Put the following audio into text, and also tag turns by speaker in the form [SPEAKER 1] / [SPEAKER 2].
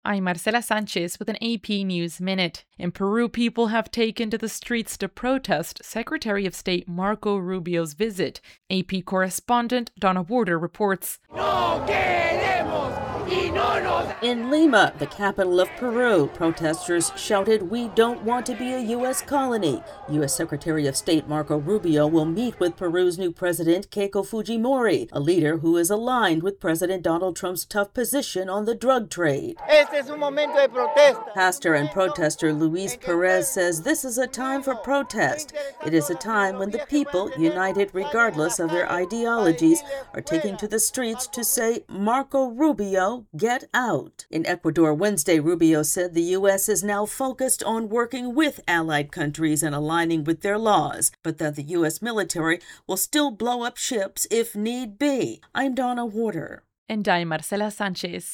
[SPEAKER 1] I'm Marcela Sanchez with an AP News Minute. In Peru, people have taken to the streets to protest Secretary of State Marco Rubio's visit. AP correspondent Donna Warder reports.
[SPEAKER 2] In Lima, the capital of Peru, protesters shouted, "We don't want to be a U.S. colony." U.S. Secretary of State Marco Rubio will meet with Peru's new president, Keiko Fujimori, a leader who is aligned with President Donald Trump's tough position on the drug trade. Pastor and protester Luis Perez says this is a time for protest. It is a time when the people, united regardless of their ideologies, are taking to the streets to say, "Marco Rubio, get out." In Ecuador Wednesday, Rubio said the U.S. is now focused on working with allied countries and aligning with their laws, but that the U.S. military will still blow up ships if need be. I'm Donna Warder.
[SPEAKER 1] And I'm Marcela Sanchez.